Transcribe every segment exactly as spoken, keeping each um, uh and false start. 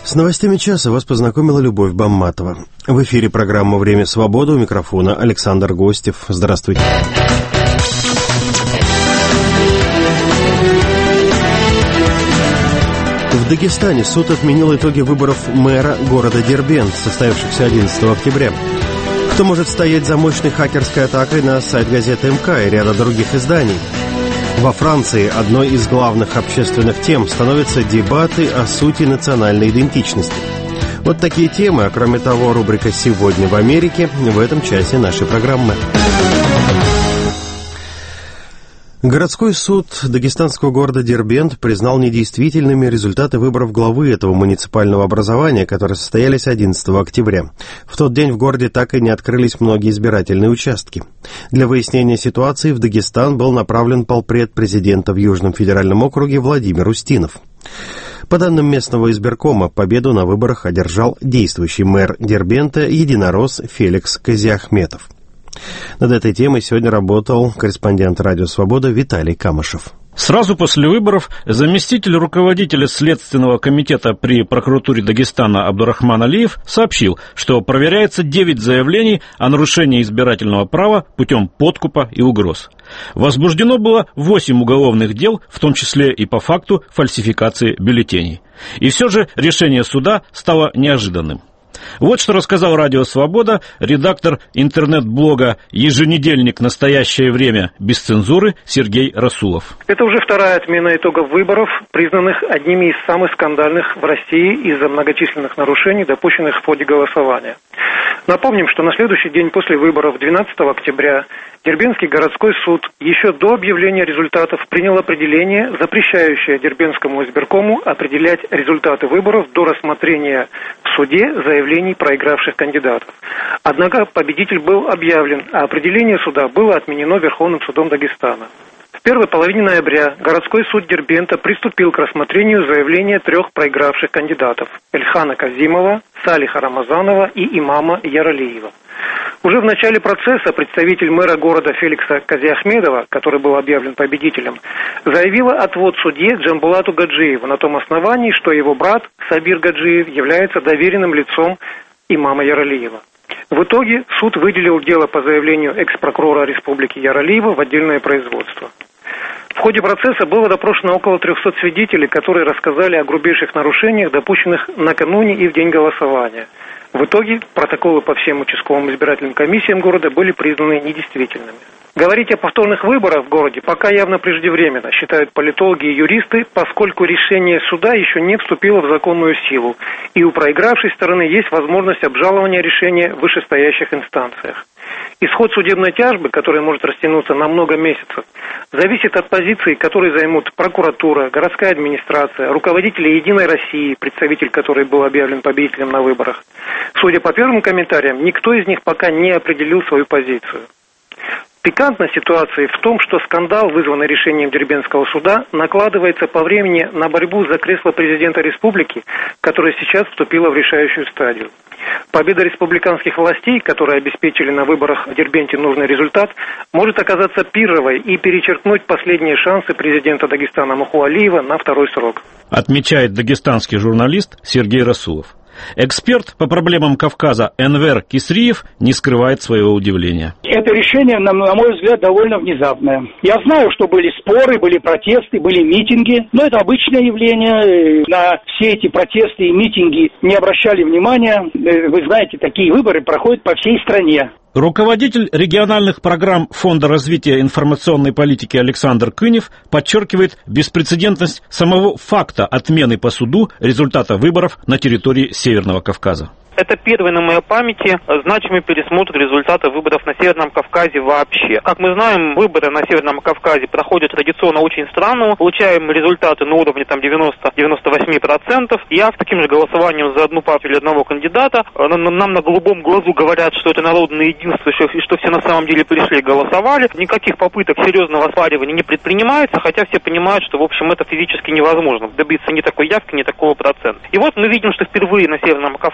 С новостями часа вас познакомила Любовь Бамматова. В эфире программа «Время свободы», у микрофона Александр Гостев. Здравствуйте. В Дагестане суд отменил итоги выборов мэра города Дербент, состоявшихся одиннадцатого октября. Кто может стоять за мощной хакерской атакой на сайт газеты эм ка и ряда других изданий? Во Франции одной из главных общественных тем становятся дебаты о сути национальной идентичности. Вот такие темы, а кроме того, рубрика «Сегодня в Америке» в этом часе нашей программы. Городской суд дагестанского города Дербент признал недействительными результаты выборов главы этого муниципального образования, которые состоялись одиннадцатого октября. В тот день в городе так и не открылись многие избирательные участки. Для выяснения ситуации в Дагестан был направлен полпред президента в Южном федеральном округе Владимир Устинов. По данным местного избиркома, победу на выборах одержал действующий мэр Дербента единорос Феликс Казиахметов. Над этой темой сегодня работал корреспондент «Радио Свобода» Виталий Камышев. Сразу после выборов заместитель руководителя Следственного комитета при прокуратуре Дагестана Абдурахман Алиев сообщил, что проверяется девять заявлений о нарушении избирательного права путем подкупа и угроз. Возбуждено было восемь уголовных дел, в том числе и по факту фальсификации бюллетеней. И все же решение суда стало неожиданным. Вот что рассказал «Радио Свобода» редактор интернет-блога «Еженедельник. Настоящее время» без цензуры Сергей Расулов. Это уже вторая отмена итогов выборов, признанных одними из самых скандальных в России из-за многочисленных нарушений, допущенных в ходе голосования. Напомним, что на следующий день после выборов, двенадцатого октября, Дербентский городской суд еще до объявления результатов принял определение, запрещающее Дербентскому избиркому определять результаты выборов до рассмотрения в суде заявлений проигравших кандидатов. Однако победитель был объявлен, а определение суда было отменено Верховным судом Дагестана. В первой половине ноября городской суд Дербента приступил к рассмотрению заявления трех проигравших кандидатов – Эльхана Казимова, Салиха Рамазанова и имама Яралиева. Уже в начале процесса представитель мэра города Феликса Казиахмедова, который был объявлен победителем, заявила отвод судье Джамбулату Гаджиеву на том основании, что его брат Сабир Гаджиев является доверенным лицом имама Яралиева. В итоге суд выделил дело по заявлению экс-прокурора республики Яралиева в отдельное производство. В ходе процесса было допрошено около трехсот свидетелей, которые рассказали о грубейших нарушениях, допущенных накануне и в день голосования. В итоге протоколы по всем участковым избирательным комиссиям города были признаны недействительными. Говорить о повторных выборах в городе пока явно преждевременно, считают политологи и юристы, поскольку решение суда еще не вступило в законную силу, и у проигравшей стороны есть возможность обжалования решения в вышестоящих инстанциях. Исход судебной тяжбы, которая может растянуться на много месяцев, зависит от позиций, которые займут прокуратура, городская администрация, руководители «Единой России», представитель которой был объявлен победителем на выборах. Судя по первым комментариям, никто из них пока не определил свою позицию. Пикантность ситуации в том, что скандал, вызванный решением Дербентского суда, накладывается по времени на борьбу за кресло президента республики, которая сейчас вступила в решающую стадию. Победа республиканских властей, которые обеспечили на выборах в Дербенте нужный результат, может оказаться пирровой и перечеркнуть последние шансы президента Дагестана Муху Алиева на второй срок. Отмечает дагестанский журналист Сергей Расулов. Эксперт по проблемам Кавказа Энвер Кисриев не скрывает своего удивления. Это решение, на, на мой взгляд, довольно внезапное. Я знаю, что были споры, были протесты, были митинги, но это обычное явление. На все эти протесты и митинги не обращали внимания. Вы знаете, такие выборы проходят по всей стране. Руководитель региональных программ Фонда развития информационной политики Александр Кынев подчеркивает беспрецедентность самого факта отмены по суду результата выборов на территории Северного Кавказа. Это первый на моей памяти значимый пересмотр результатов выборов на Северном Кавказе вообще. Как мы знаем, выборы на Северном Кавказе проходят традиционно очень странно. Получаем результаты на уровне там девяносто - девяносто восемь процентов. Я с таким же голосованием за одну партию или одного кандидата. Нам на голубом глазу говорят, что это народное единство, и что все на самом деле пришли и голосовали. Никаких попыток серьезного оспаривания не предпринимается, хотя все понимают, что в общем это физически невозможно. Добиться ни такой явки, ни такого процента. И вот мы видим, что впервые на Северном Кавказе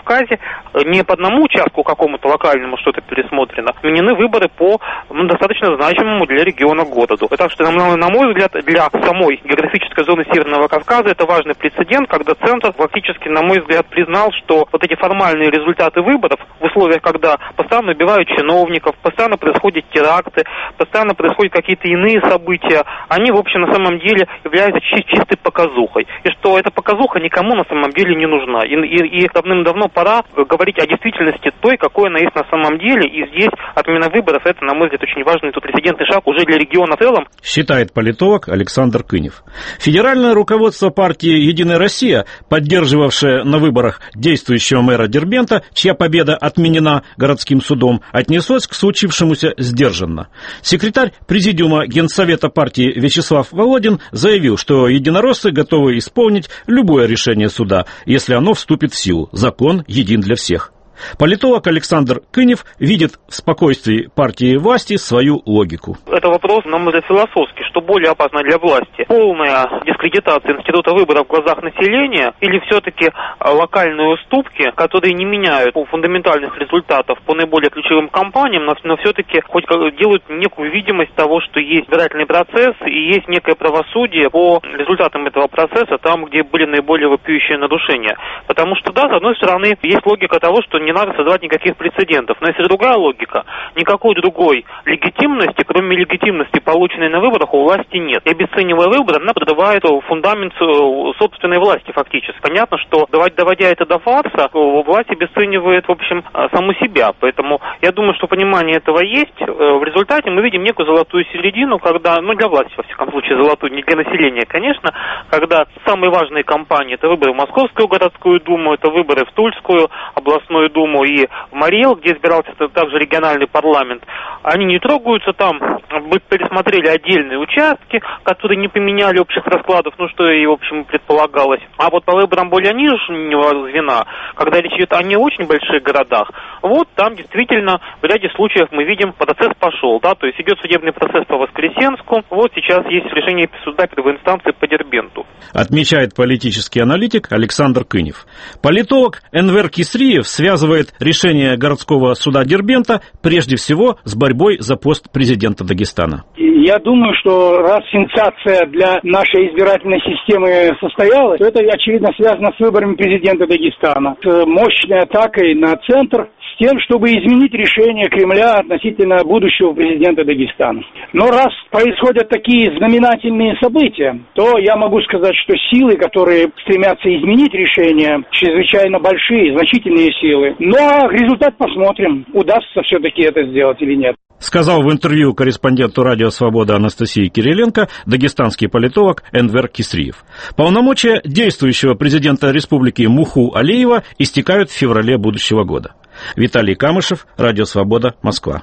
не по одному участку какому-то локальному что-то пересмотрено, отменены выборы по ну, достаточно значимому для региона городу. Так что, на, на мой взгляд, для самой географической зоны Северного Кавказа это важный прецедент, когда Центр фактически, на мой взгляд, признал, что вот эти формальные результаты выборов в условиях, когда постоянно убивают чиновников, постоянно происходят теракты, постоянно происходят какие-то иные события, они, в общем, на самом деле являются чи- чистой показухой. И что эта показуха никому на самом деле не нужна. И, и, и давным-давно пора говорить о действительности той, какой она есть на самом деле. И здесь отмена выборов, это, на мой взгляд, очень важный тут прецедентный шаг уже для региона в целом. Считает политолог Александр Кынев. Федеральное руководство партии «Единая Россия», поддерживавшее на выборах действующего мэра Дербента, чья победа отменена городским судом, отнеслось к случившемуся сдержанно. Секретарь президиума Генсовета партии Вячеслав Володин заявил, что единороссы готовы исполнить любое решение суда, если оно вступит в силу. Закон един для всех. Политолог Александр Кынев видит в спокойствии партии власти свою логику. Это вопрос, на мой взгляд, философский. Что более опасно для власти? Полная дискредитация института выборов в глазах населения или все-таки локальные уступки, которые не меняют фундаментальных результатов по наиболее ключевым кампаниям, но, но все-таки хоть делают некую видимость того, что есть избирательный процесс и есть некое правосудие по результатам этого процесса там, где были наиболее вопиющие нарушения. Потому что, да, с одной стороны, есть логика того, что не надо создавать никаких прецедентов. Но есть другая логика. Никакой другой легитимности, кроме легитимности, полученной на выборах, у власти нет. И обесценивая выборы, она подрывает фундамент собственной власти фактически. Понятно, что доводя это до фарса, власть обесценивает, в общем, саму себя. Поэтому я думаю, что понимание этого есть. В результате мы видим некую золотую середину, когда, ну, для власти, во всяком случае, золотую, не для населения, конечно, когда самые важные кампании, это выборы в Московскую городскую думу, это выборы в Тульскую областную думу, Думу и в Мариэл, где избирался также региональный парламент, они не трогаются там, мы пересмотрели отдельные участки, которые не поменяли общих раскладов, ну что и, в общем, предполагалось. А вот по выборам более нижнего звена, когда речь идет о не очень больших городах, вот там действительно в ряде случаев мы видим, процесс пошел, да, то есть идет судебный процесс по Воскресенску, вот сейчас есть решение суда первой инстанции по Дербенту. Отмечает политический аналитик Александр Кынев. Политолог Энвер Кисриев связывает решение городского суда Дербента прежде всего с борьбой за пост президента Дагестана. Я думаю, что раз сенсация для нашей избирательной системы состоялась, то это, очевидно, связано с выборами президента Дагестана, с мощной атакой на центр, с тем, чтобы изменить решение Кремля относительно будущего президента Дагестана. Но раз происходят такие знаменательные события, то я могу сказать, что силы, которые стремятся изменить решение, чрезвычайно большие, значительные силы. Ну а результат посмотрим, удастся все-таки это сделать или нет. Сказал в интервью корреспонденту «Радио Свобода» Анастасии Кириленко дагестанский политолог Энвер Кисриев. Полномочия действующего президента республики Муху Алиева истекают в феврале будущего года. Виталий Камышев, «Радио Свобода», Москва.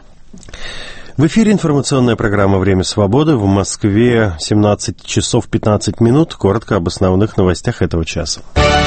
В эфире информационная программа «Время свободы». В Москве семнадцать часов пятнадцать минут. Коротко об основных новостях этого часа.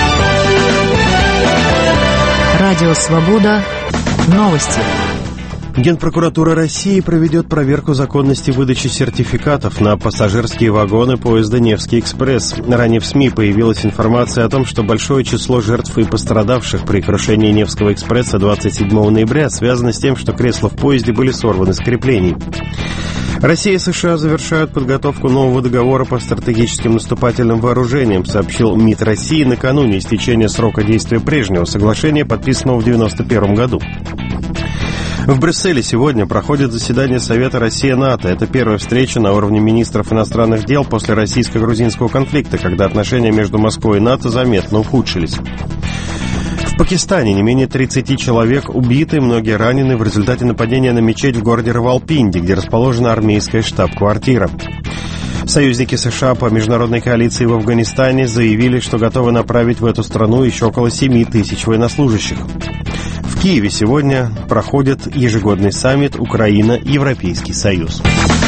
Радио Свобода. Новости. Генпрокуратура России проведет проверку законности выдачи сертификатов на пассажирские вагоны поезда «Невский экспресс». Ранее в СМИ появилась информация о том, что большое число жертв и пострадавших при крушении Невского экспресса двадцать седьмого ноября связано с тем, что кресла в поезде были сорваны с креплений. Россия и США завершают подготовку нового договора по стратегическим наступательным вооружениям, сообщил МИД России накануне истечения срока действия прежнего соглашения, подписанного в девяносто первом году. В Брюсселе сегодня проходит заседание Совета Россия-НАТО. Это первая встреча на уровне министров иностранных дел после российско-грузинского конфликта, когда отношения между Москвой и НАТО заметно ухудшились. В Пакистане не менее тридцати человек убиты, многие ранены в результате нападения на мечеть в городе Равалпинди, где расположена армейская штаб-квартира. Союзники США по международной коалиции в Афганистане заявили, что готовы направить в эту страну еще около семи тысяч военнослужащих. В Киеве сегодня проходит ежегодный саммит Украина-Европейский Союз.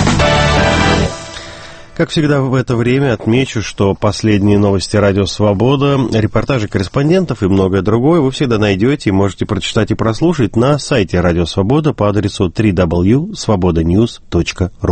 Как всегда в это время отмечу, что последние новости «Радио Свобода», репортажи корреспондентов и многое другое вы всегда найдете и можете прочитать и прослушать на сайте «Радио Свобода» по адресу дабл ю дабл ю дабл ю точка свобода ньюс точка ру.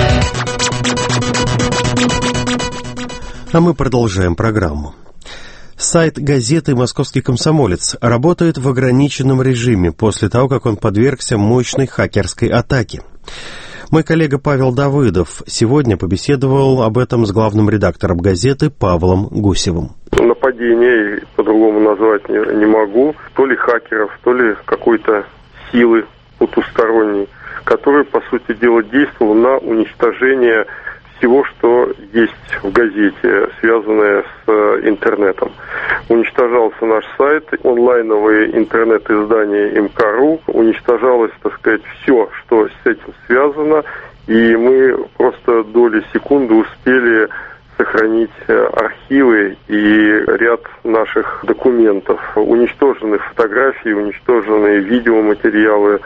А мы продолжаем программу. Сайт газеты «Московский комсомолец» работает в ограниченном режиме после того, как он подвергся мощной хакерской атаке. Мой коллега Павел Давыдов сегодня побеседовал об этом с главным редактором газеты Павлом Гусевым. Нападение, по-другому назвать не, не могу, то ли хакеров, то ли какой-то силы потусторонней, которая, по сути дела, действовала на уничтожение всего, что есть в газете, связанное с интернетом. Уничтожался наш сайт, онлайновые интернет-издания эм ка точка ру, уничтожалось, так сказать, все, что с этим связано, и мы просто доли секунды успели сохранить архивы и ряд наших документов. Уничтожены фотографии, уничтожены видеоматериалы,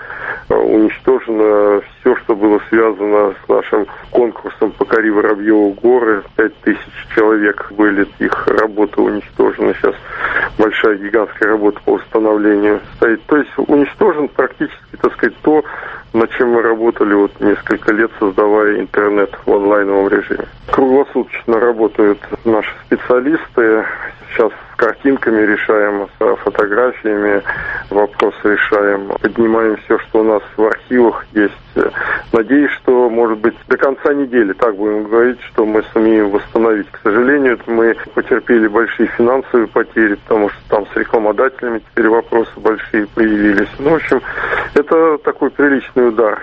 уничтожено все, что было связано с нашим конкурсом «Покори Воробьеву горы». Пять тысяч человек были, их работы уничтожены. Сейчас большая гигантская работа по восстановлению стоит. То есть уничтожен практически, так сказать, то, над чем мы работали вот несколько лет, создавая интернет в онлайновом режиме. Круглосуточно работают наши специалисты. Сейчас с картинками решаем, с фотографиями вопросы решаем. Поднимаем все, что у нас в архивах есть. Надеюсь, что, может быть, до конца недели, так будем говорить, что мы сумеем восстановить. К сожалению, мы потерпели большие финансовые потери, потому что там с рекламодателями теперь вопросы большие появились. Ну, в общем, это такой приличный удар.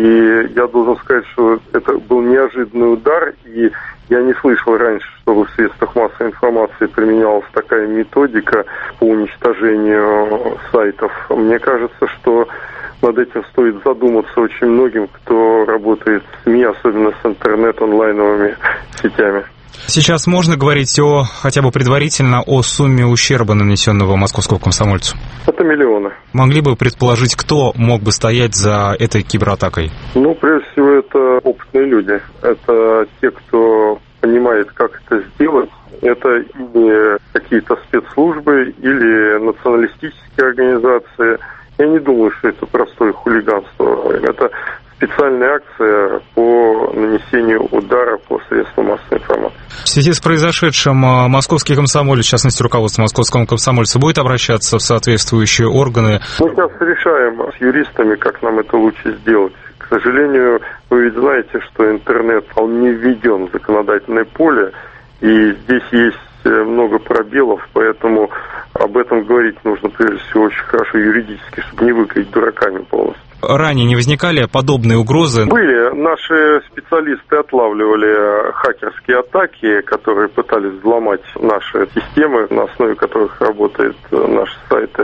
И я должен сказать, что это был неожиданный удар, и я не слышал раньше, чтобы в средствах массовой информации применялась такая методика по уничтожению сайтов. Мне кажется, что над этим стоит задуматься очень многим, кто работает с СМИ, особенно с интернет-онлайновыми сетями. Сейчас можно говорить о, хотя бы предварительно, о сумме ущерба, нанесенного московскому комсомольцу? Это миллионы. Могли бы предположить, кто мог бы стоять за этой кибератакой? Ну, прежде всего, это опытные люди. Это те, кто понимает, как это сделать. Это или какие-то спецслужбы, или националистические организации. Я не думаю, что это простое хулиганство. Это специальная акция по нанесению удара по средствам массовой информации. В связи с произошедшим московский комсомолец, в частности, руководство московского комсомольца, будет обращаться в соответствующие органы? Мы сейчас решаем с юристами, как нам это лучше сделать. К сожалению, вы ведь знаете, что интернет, он не введен в законодательное поле, и здесь есть много пробелов, поэтому об этом говорить нужно, прежде всего, очень хорошо юридически, чтобы не выглядеть дураками полностью. Ранее не возникали подобные угрозы? Были. Наши специалисты отлавливали хакерские атаки, которые пытались взломать наши системы, на основе которых работают наши сайты.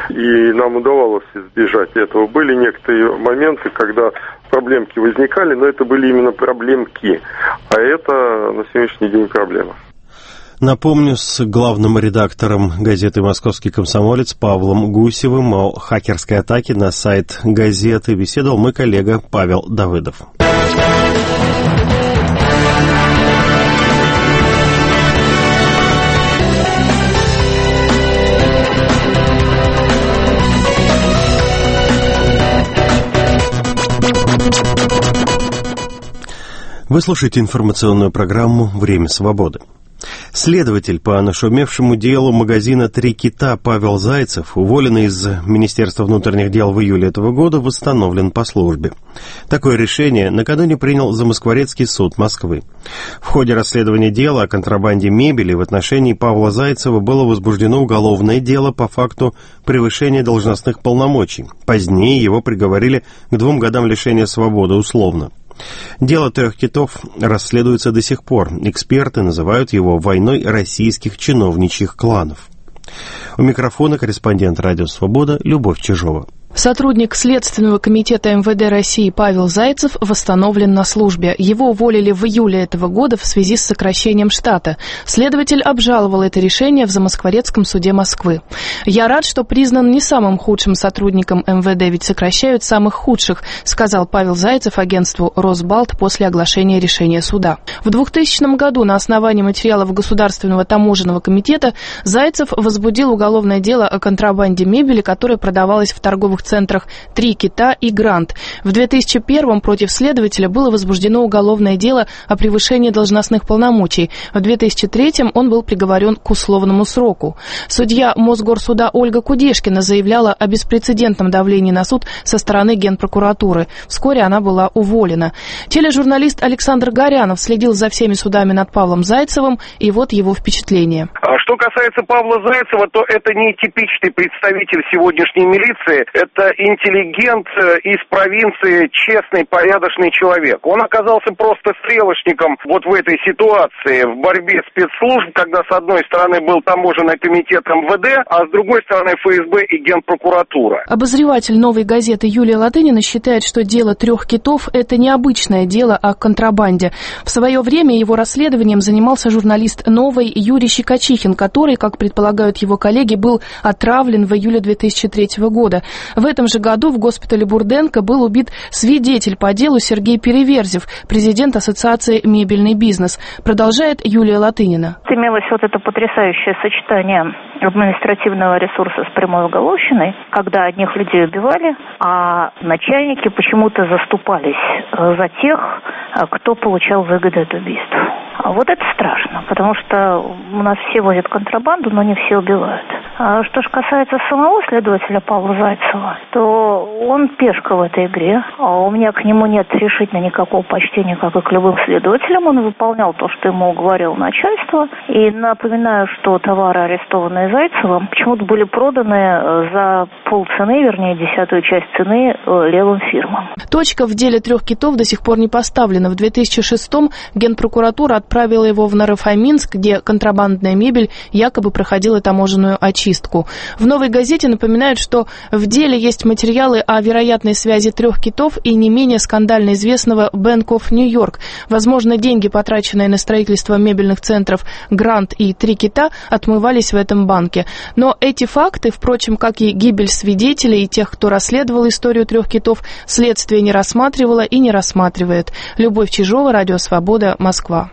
И нам удавалось избежать этого. Были некоторые моменты, когда проблемки возникали, но это были именно проблемки. А это на сегодняшний день проблема. Напомню, с главным редактором газеты «Московский комсомолец» Павлом Гусевым о хакерской атаке на сайт газеты беседовал мой коллега Павел Давыдов. Вы слушаете информационную программу «Время свободы». Следователь по нашумевшему делу магазина «Три кита» Павел Зайцев, уволенный из Министерства внутренних дел в июле этого года, восстановлен по службе. Такое решение накануне принял Замоскворецкий суд Москвы. В ходе расследования дела о контрабанде мебели в отношении Павла Зайцева было возбуждено уголовное дело по факту превышения должностных полномочий. Позднее его приговорили к двум годам лишения свободы условно. Дело трех китов расследуется до сих пор. Эксперты называют его войной российских чиновничьих кланов. У микрофона корреспондент «Радио Свобода» Любовь Чижова. Сотрудник Следственного комитета эм вэ дэ России Павел Зайцев восстановлен на службе. Его уволили в июле этого года в связи с сокращением штата. Следователь обжаловал это решение в Замоскворецком суде Москвы. «Я рад, что признан не самым худшим сотрудником эм вэ дэ, ведь сокращают самых худших», сказал Павел Зайцев агентству «Росбалт» после оглашения решения суда. В двухтысячном году на основании материалов Государственного таможенного комитета Зайцев возбудил уголовное дело о контрабанде мебели, которая продавалась в торговых центрах «Три кита» и «Грант». В две тысячи первом против следователя было возбуждено уголовное дело о превышении должностных полномочий. В две тысячи третьем он был приговорен к условному сроку. Судья Мосгорсуда Ольга Кудешкина заявляла о беспрецедентном давлении на суд со стороны Генпрокуратуры. Вскоре она была уволена. Тележурналист Александр Горянов следил за всеми судами над Павлом Зайцевым, и вот его впечатление. Что касается Павла Зайцева, то это не типичный представитель сегодняшней милиции, это интеллигент из провинции, честный, порядочный человек. Он оказался просто стрелочником вот в этой ситуации, в борьбе спецслужб, когда с одной стороны был таможенный комитет эм вэ дэ, а с другой стороны эф эс бэ и Генпрокуратура. Обозреватель «Новой газеты» Юлия Латынина считает, что дело трех китов – это необычное дело о контрабанде. В свое время его расследованием занимался журналист «Новой» Юрий Щекочихин, который, как предполагают его коллеги, был отравлен в июле две тысячи третьего года. В этом же году в госпитале Бурденко был убит свидетель по делу Сергей Переверзев, президент Ассоциации «Мебельный бизнес». Продолжает Юлия Латынина. Имелось вот это потрясающее сочетание административного ресурса с прямой уголовщиной, когда одних людей убивали, а начальники почему-то заступались за тех, кто получал выгоды от убийств. А вот это страшно, потому что у нас все возят контрабанду, но не все убивают. А что же касается самого следователя Павла Зайцева, то он пешка в этой игре. А у меня к нему нет решительно никакого почтения, как и к любым следователям. Он выполнял то, что ему говорило начальство. И напоминаю, что товары, арестованные Зайцевым, почему-то были проданы за полцены, вернее, десятую часть цены левым фирмам. Точка в деле трех китов до сих пор не поставлена. В две тысячи шестом Генпрокуратура отправила его в Нарафаминск, где контрабандная мебель якобы проходила таможенную очистку. В «Новой газете» напоминают, что в деле есть материалы о вероятной связи трех китов и не менее скандально известного Bank of New York. Возможно, деньги, потраченные на строительство мебельных центров «Грант» и «Три кита», отмывались в этом банке. Но эти факты, впрочем, как и гибель свидетелей и тех, кто расследовал историю трех китов, следствие не рассматривало и не рассматривает. Любовь Чижова, Радио Свобода, Москва.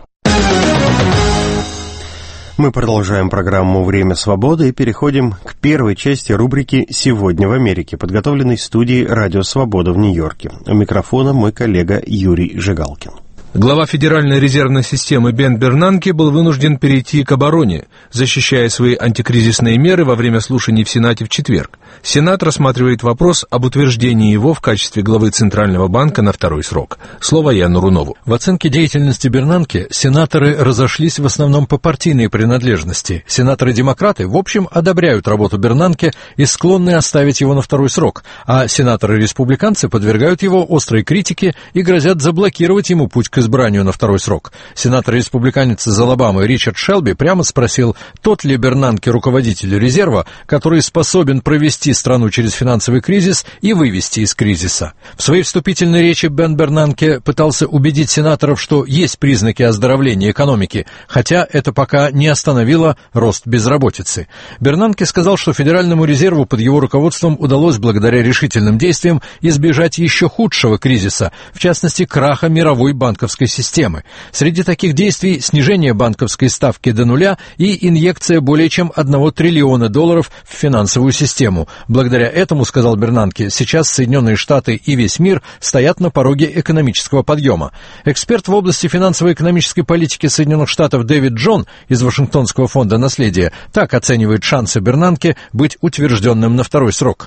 Мы продолжаем программу «Время свободы» и переходим к первой части рубрики «Сегодня в Америке», подготовленной студией «Радио Свобода» в Нью-Йорке. У микрофона мой коллега Юрий Жигалкин. Глава Федеральной резервной системы Бен Бернанке был вынужден перейти к обороне, защищая свои антикризисные меры во время слушаний в Сенате в четверг. Сенат рассматривает вопрос об утверждении его в качестве главы Центрального банка на второй срок. Слово Яну Рунову. В оценке деятельности Бернанке сенаторы разошлись в основном по партийной принадлежности. Сенаторы-демократы, в общем, одобряют работу Бернанке и склонны оставить его на второй срок, а сенаторы-республиканцы подвергают его острой критике и грозят заблокировать ему путь к избранию на второй срок. Сенатор-республиканец из Алабамы Ричард Шелби прямо спросил, тот ли Бернанке руководитель резерва, который способен провести страну через финансовый кризис и вывести из кризиса. В своей вступительной речи Бен Бернанке пытался убедить сенаторов, что есть признаки оздоровления экономики, хотя это пока не остановило рост безработицы. Бернанке сказал, что Федеральному резерву под его руководством удалось благодаря решительным действиям избежать еще худшего кризиса, в частности краха мировой банковской системы. Среди таких действий снижение банковской ставки до нуля и инъекция более чем одного триллиона долларов в финансовую систему. Благодаря этому, сказал Бернанке, сейчас Соединенные Штаты и весь мир стоят на пороге экономического подъема. Эксперт в области финансово-экономической политики Соединенных Штатов Дэвид Джон из Вашингтонского фонда наследия так оценивает шансы Бернанке быть утвержденным на второй срок.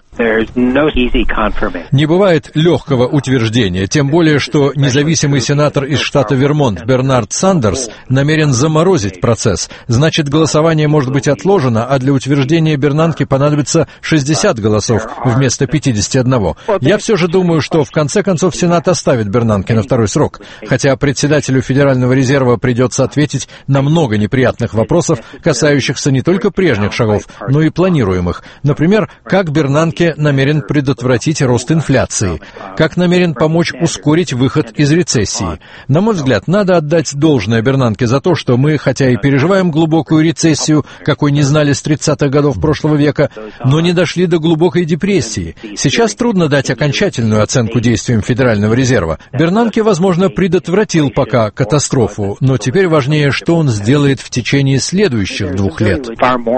Не бывает легкого утверждения, тем более, что независимый сенатор из штата Вермонт Бернард Сандерс намерен заморозить процесс. Значит, голосование может быть отложено, а для утверждения Бернанке понадобится шестьдесят голосов вместо пятидесяти одного. Я все же думаю, что в конце концов Сенат оставит Бернанке на второй срок, хотя председателю Федерального резерва придется ответить на много неприятных вопросов, касающихся не только прежних шагов, но и планируемых. Например, как Бернанке намерен предотвратить рост инфляции, как намерен помочь ускорить выход из рецессии. На мой взгляд, надо отдать должное Бернанке за то, что мы, хотя и переживаем глубокую рецессию, какой не знали с тридцатых годов прошлого века, но не дошли до глубокой депрессии. Сейчас трудно дать окончательную оценку действиям Федерального резерва. Бернанке, возможно, предотвратил пока катастрофу, но теперь важнее, что он сделает в течение следующих двух лет.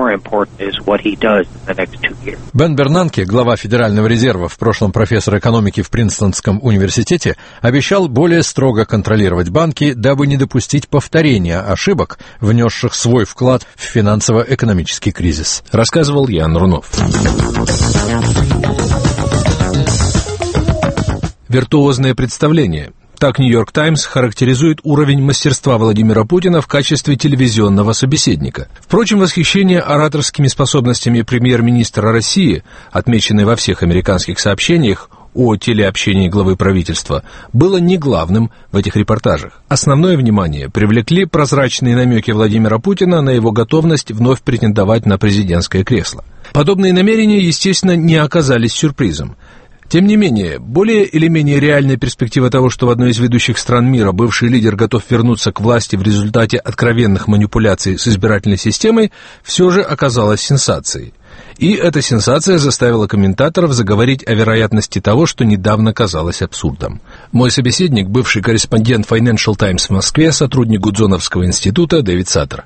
Бен Бернанке, глава Федерального резерва, в прошлом профессор экономики в Принстонском университете, обещал более строго контролировать банки, дабы не допустить повторения ошибок, внесших свой вклад в финансово-экономический кризис. Рассказывал Ян Рунов. Виртуозное представление. Так «Нью-Йорк Таймс» характеризует уровень мастерства Владимира Путина в качестве телевизионного собеседника. Впрочем, восхищение ораторскими способностями премьер-министра России, отмеченное во всех американских сообщениях о телеобщении главы правительства, было не главным в этих репортажах. Основное внимание привлекли прозрачные намеки Владимира Путина на его готовность вновь претендовать на президентское кресло. Подобные намерения, естественно, не оказались сюрпризом. Тем не менее, более или менее реальная перспектива того, что в одной из ведущих стран мира бывший лидер готов вернуться к власти в результате откровенных манипуляций с избирательной системой, все же оказалась сенсацией. И эта сенсация заставила комментаторов заговорить о вероятности того, что недавно казалось абсурдом. Мой собеседник, бывший корреспондент Financial Times в Москве, сотрудник Гудзоновского института Дэвид Саттер.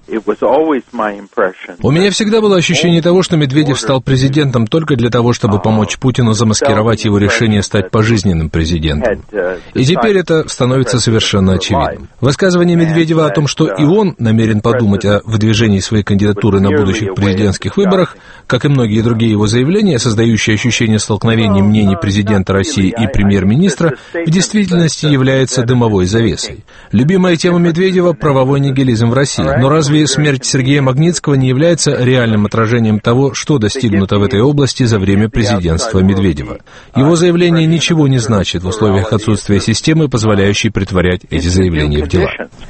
У меня всегда было ощущение того, что Медведев стал президентом только для того, чтобы помочь Путину замаскировать его решение стать пожизненным президентом. И теперь это становится совершенно очевидным. Высказывание Медведева о том, что и он намерен подумать о выдвижении своей кандидатуры на будущих президентских выборах, как и многие другие его заявления, создающие ощущение столкновения мнений президента России и премьер-министра, в действительности является дымовой завесой. Любимая тема Медведева – правовой нигилизм в России. Но разве смерть Сергея Магнитского не является реальным отражением того, что достигнуто в этой области за время президентства Медведева? Его заявление ничего не значит в условиях отсутствия системы, позволяющей претворять эти заявления в дела.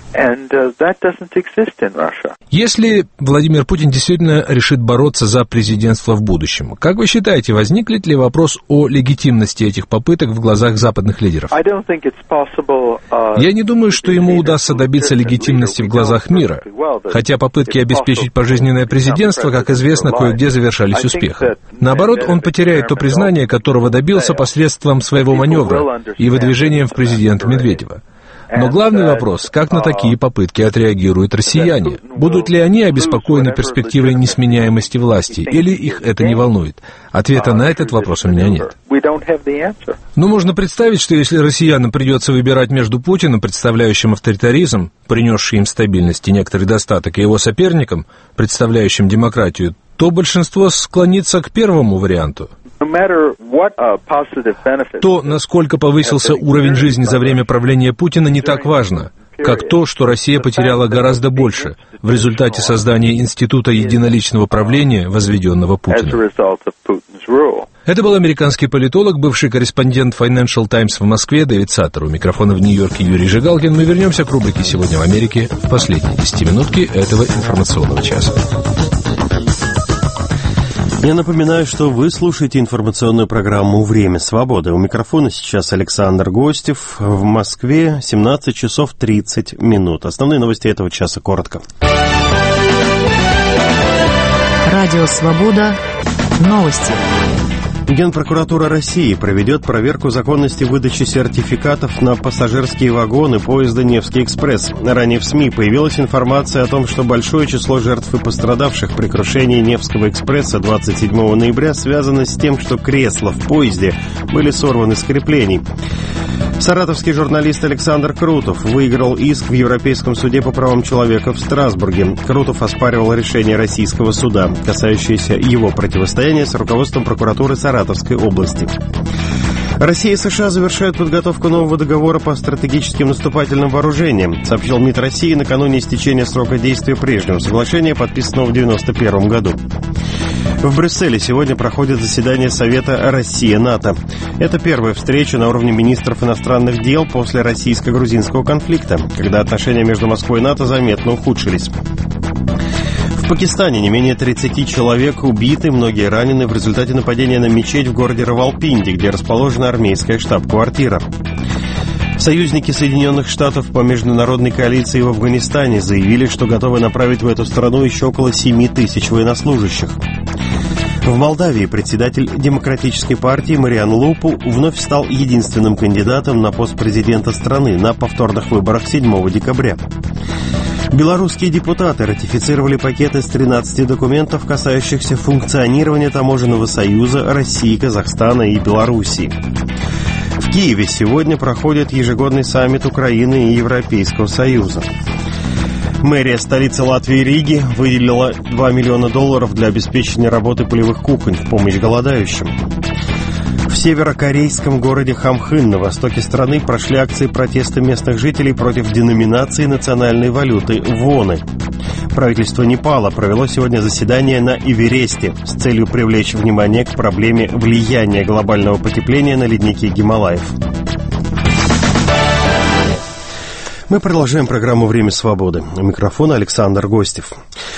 Если Владимир Путин действительно решит бороться за президентство в будущем, как вы считаете, возникнет ли вопрос о легитимности этих попыток в глазах западных лидеров? Я не думаю, что ему удастся добиться легитимности в глазах мира, хотя попытки обеспечить пожизненное президентство, как известно, кое-где завершались успехом. Наоборот, он потеряет то признание, которого добился посредством своего маневра и выдвижением в президенты Медведева. Но главный вопрос, как на такие попытки отреагируют россияне? Будут ли они обеспокоены перспективой несменяемости власти, или их это не волнует? Ответа на этот вопрос у меня нет. Но можно представить, что если россиянам придется выбирать между Путиным, представляющим авторитаризм, принесший им стабильность и некоторый достаток, и его соперником, представляющим демократию, то большинство склонится к первому варианту. То, насколько повысился уровень жизни за время правления Путина, не так важно, как то, что Россия потеряла гораздо больше в результате создания института единоличного правления, возведенного Путиным. Это был американский политолог, бывший корреспондент Financial Times в Москве Дэвид Саттер. У микрофона в Нью-Йорке Юрий Жигалкин. Мы вернемся к рубрике «Сегодня в Америке» в последние десятиминутки этого информационного часа. Я напоминаю, что вы слушаете информационную программу «Время свободы». У микрофона сейчас Александр Гостев. В Москве семнадцать часов тридцать минут. Основные новости этого часа коротко. Радио «Свобода». Новости. Генпрокуратура России проведет проверку законности выдачи сертификатов на пассажирские вагоны поезда «Невский экспресс». Ранее в СМИ появилась информация о том, что большое число жертв и пострадавших при крушении Невского экспресса двадцать седьмого ноября связано с тем, что кресла в поезде были сорваны с креплений. Саратовский журналист Александр Крутов выиграл иск в Европейском суде по правам человека в Страсбурге. Крутов оспаривал решение российского суда, касающееся его противостояния с руководством прокуратуры Саратовской области. Россия и США завершают подготовку нового договора по стратегическим наступательным вооружениям, сообщил МИД России накануне истечения срока действия прежнего соглашения, подписанного в девяносто первом году. В Брюсселе сегодня проходит заседание Совета Россия-НАТО. Это первая встреча на уровне министров иностранных дел после российско-грузинского конфликта, когда отношения между Москвой и НАТО заметно ухудшились. В Пакистане не менее тридцати человек убиты, многие ранены в результате нападения на мечеть в городе Равалпинди, где расположена армейская штаб-квартира. Союзники Соединенных Штатов по международной коалиции в Афганистане заявили, что готовы направить в эту страну еще около семи тысяч военнослужащих. В Молдавии председатель Демократической партии Мариан Лупу вновь стал единственным кандидатом на пост президента страны на повторных выборах седьмого декабря. Белорусские депутаты ратифицировали пакет из тринадцати документов, касающихся функционирования таможенного союза России, Казахстана и Белоруссии. В Киеве сегодня проходит ежегодный саммит Украины и Европейского Союза. Мэрия столицы Латвии Риги выделила два миллиона долларов для обеспечения работы полевых кухонь в помощь голодающим. В северокорейском городе Хамхын на востоке страны прошли акции протеста местных жителей против деноминации национальной валюты воны. Правительство Непала провело сегодня заседание на Эвересте с целью привлечь внимание к проблеме влияния глобального потепления на ледники Гималаев. Мы продолжаем программу «Время свободы». У микрофона Александр Гостев.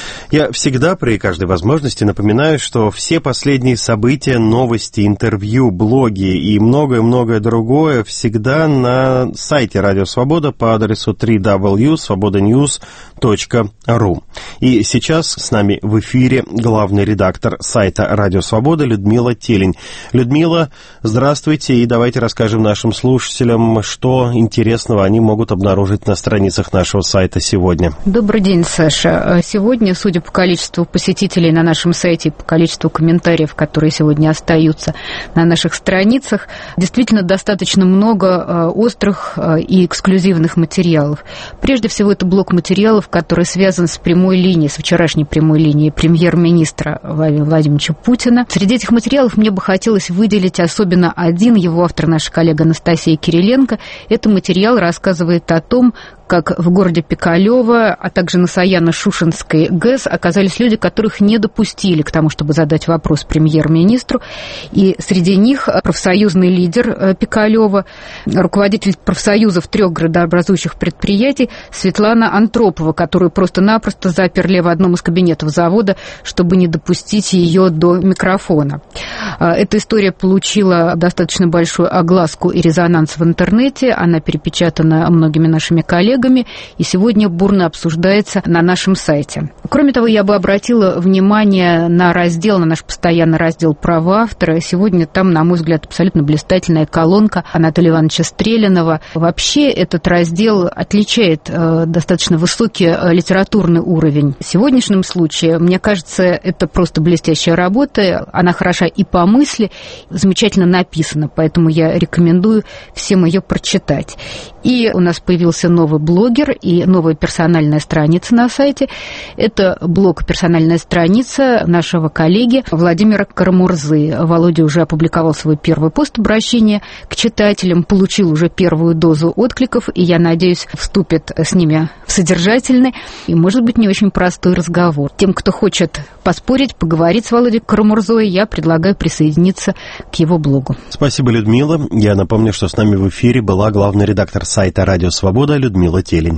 Я всегда при каждой возможности напоминаю, что все последние события, новости, интервью, блоги и многое-многое другое всегда на сайте Радио Свобода по адресу дабл ю дабл ю дабл ю точка свобода ньюс точка ру. И сейчас с нами в эфире главный редактор сайта Радио Свобода Людмила Телень. Людмила, здравствуйте, и давайте расскажем нашим слушателям, что интересного они могут обнаружить на страницах нашего сайта сегодня. Добрый день, Саша. Сегодня, судя по количеству посетителей на нашем сайте, по количеству комментариев, которые сегодня остаются на наших страницах, действительно достаточно много острых и эксклюзивных материалов. Прежде всего, это блок материалов, который связан с прямой линией, с вчерашней прямой линией премьер-министра Владимира Владимировича Путина. Среди этих материалов мне бы хотелось выделить особенно один, его автор, наша коллега Анастасия Кириленко. Это материал рассказывает о том, как в городе Пикалево, а также на Саяно-Шушенской ГЭС оказались люди, которых не допустили к тому, чтобы задать вопрос премьер-министру. И среди них профсоюзный лидер Пикалева, руководитель профсоюзов трех градообразующих предприятий Светлана Антропова, которую просто-напросто заперли в одном из кабинетов завода, чтобы не допустить ее до микрофона. Эта история получила достаточно большую огласку и резонанс в интернете. Она перепечатана многими нашими коллегами и сегодня бурно обсуждается на нашем сайте. Кроме того, я бы обратила внимание на раздел, на наш постоянный раздел «Права автора». Сегодня там, на мой взгляд, абсолютно блистательная колонка Анатолия Ивановича Стрелянова. Вообще этот раздел отличает э, достаточно высокий э, литературный уровень. В сегодняшнем случае, мне кажется, это просто блестящая работа. Она хороша и по мысли, замечательно написана, поэтому я рекомендую всем ее прочитать. И у нас появился новый блогер и новая персональная страница на сайте. Это блог «Персональная страница» нашего коллеги Владимира Карамурзы. Володя уже опубликовал свой первый пост обращения к читателям, получил уже первую дозу откликов, и, я надеюсь, вступит с ними в содержательный и, может быть, не очень простой разговор. Тем, кто хочет поспорить, поговорить с Володей Карамурзой, я предлагаю присоединиться к его блогу. Спасибо, Людмила. Я напомню, что с нами в эфире была главный редактор сайта «Радио Свобода» Людмила Телень.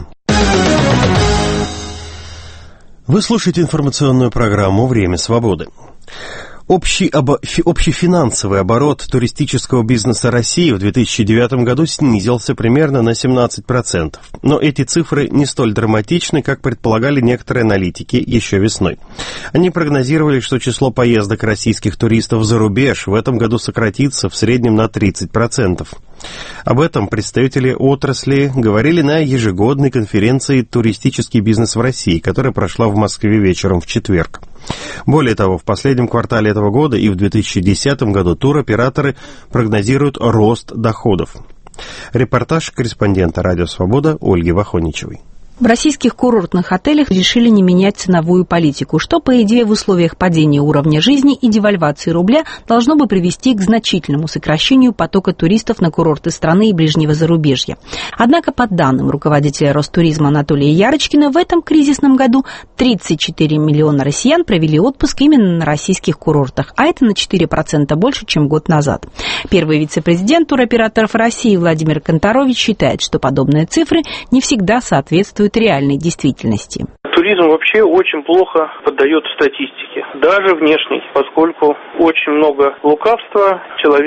Вы слушаете информационную программу «Время свободы». Общий, обо... Общий финансовый оборот туристического бизнеса России в две тысячи девятом году снизился примерно на семнадцать процентов. Но эти цифры не столь драматичны, как предполагали некоторые аналитики еще весной. Они прогнозировали, что число поездок российских туристов за рубеж в этом году сократится в среднем на тридцать процентов. Об этом представители отрасли говорили на ежегодной конференции «Туристический бизнес в России», которая прошла в Москве вечером в четверг. Более того, в последнем квартале этого года и в две тысячи десятом году туроператоры прогнозируют рост доходов. Репортаж корреспондента «Радио Свобода» Ольги Вахоничевой. В российских курортных отелях решили не менять ценовую политику, что, по идее, в условиях падения уровня жизни и девальвации рубля должно бы привести к значительному сокращению потока туристов на курорты страны и ближнего зарубежья. Однако, по данным руководителя Ростуризма Анатолия Ярочкина, в этом кризисном году тридцать четыре миллиона россиян провели отпуск именно на российских курортах, а это на четыре процента больше, чем год назад. Первый вице-президент туроператоров России Владимир Конторович считает, что подобные цифры не всегда соответствуют реальной действительности. Туризм вообще очень плохо поддает статистике, даже внешней, поскольку очень много лукавства. Человек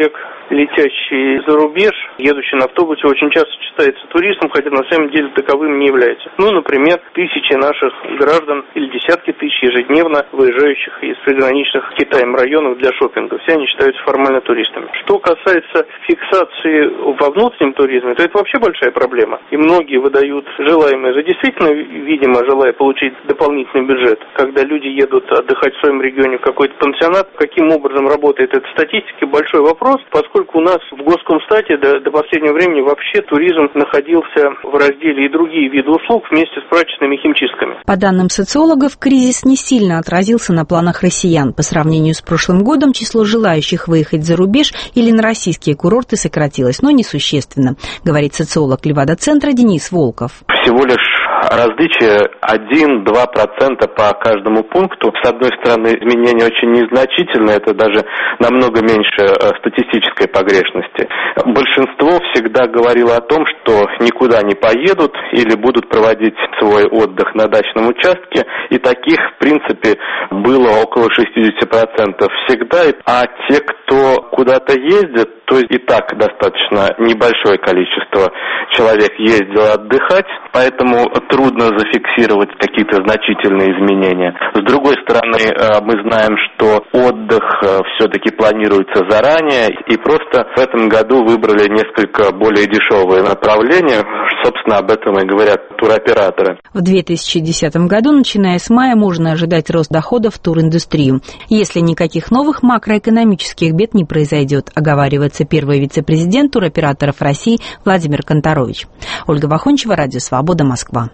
летящий за рубеж, едущий на автобусе, очень часто считается туристом, хотя на самом деле таковым не является. Ну, например, тысячи наших граждан или десятки тысяч ежедневно выезжающих из приграничных Китаем районов для шопинга. Все они считаются формально туристами. Что касается фиксации во внутреннем туризме, то это вообще большая проблема. И многие выдают желаемое за действительно, видимо, желая получить дополнительный бюджет. Когда люди едут отдыхать в своем регионе в какой-то пансионат, каким образом работает эта статистика, большой вопрос, поскольку у нас в Госкомстате до, до последнего времени вообще туризм находился в разделе и другие виды услуг вместе с прачечными и химчистками. По данным социологов, кризис не сильно отразился на планах россиян. По сравнению с прошлым годом число желающих выехать за рубеж или на российские курорты сократилось, но несущественно, говорит социолог Левада-центра Денис Волков. Всего лишь различие один-два процента по каждому пункту. С одной стороны, изменение очень незначительное, это даже намного меньше статистической погрешности. Большинство всегда говорило о том, что никуда не поедут или будут проводить свой отдых на дачном участке, и таких, в принципе, было около шестьдесят процентов всегда. А те, кто куда-то ездит, то и так достаточно небольшое количество человек ездило отдыхать, поэтому трудно зафиксировать какие-то значительные изменения. С другой стороны, мы знаем, что отдых все-таки планируется заранее, и просто в этом году выбрали несколько более дешевые направления. Собственно, об этом и говорят туроператоры. В две тысячи десятом году, начиная с мая, можно ожидать рост доходов в туриндустрию, если никаких новых макроэкономических бед не произойдет, оговаривается первый вице-президент туроператоров России Владимир Конторович. Ольга Вахончева, Радио Свобода, Москва.